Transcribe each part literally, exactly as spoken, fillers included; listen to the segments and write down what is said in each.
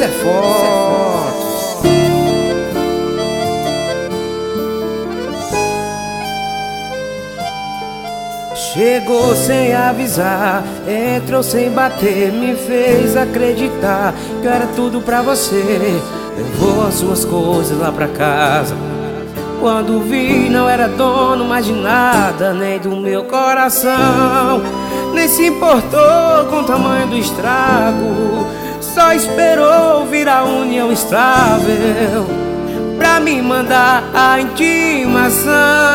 Cê é forte. Chegou sem avisar, entrou sem bater, me fez acreditar que eu era tudo pra você. Levou as suas coisas lá pra casa. Quando vi, não era dono mais de nada, nem do meu coração. Nem se importou com o tamanho do estrago, só esperou virar união estável pra me mandar a intimação.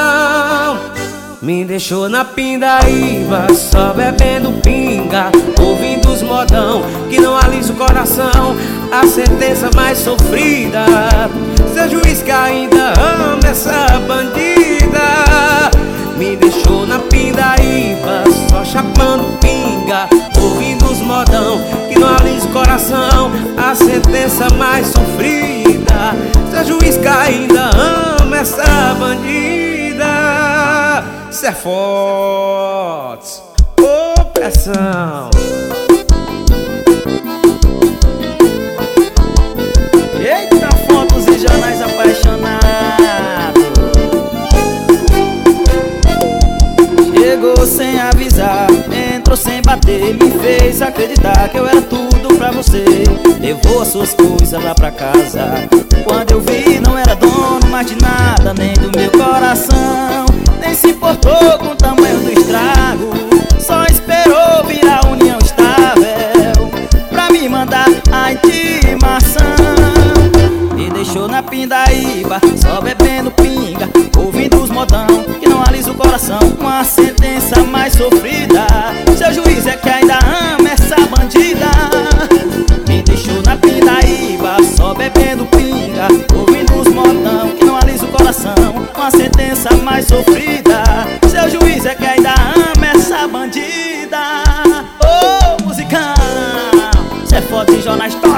Me deixou na pindaíba, só bebendo pinga, ouvindo os modão que não alisa o coração. A sentença mais sofrida, seu juiz que ainda ama essa bandida. Me deixou na pindaíba, só chapando pinga, ouvindo os modão que não alisa o coração. A sentença mais sofrida, seu juiz que ainda ama essa bandida. Cê é forte, opressão. Eita, fotos e jornais apaixonados. Chegou sem avisar, entrou sem bater, me fez acreditar que eu era tudo pra você. Levou as suas coisas lá pra casa. Quando eu vi, não era dono mais de nada, nem do meu coração. Nem se importou com o tamanho do estrago, só esperou virar união estável pra me mandar a intimação. Me deixou na pindaíba, só bebendo pinga, ouvindo os modão que não alisa o coração. Uma sentença mais sofrida, seu juiz é que ainda ama essa bandida. Me deixou na pindaíba, só bebendo pinga, ouvindo os modão que não alisa o coração. Uma sentença mais sofrida, seu juiz é que ainda ama essa bandida. Ô, oh, musicão, cê é foda em jornais.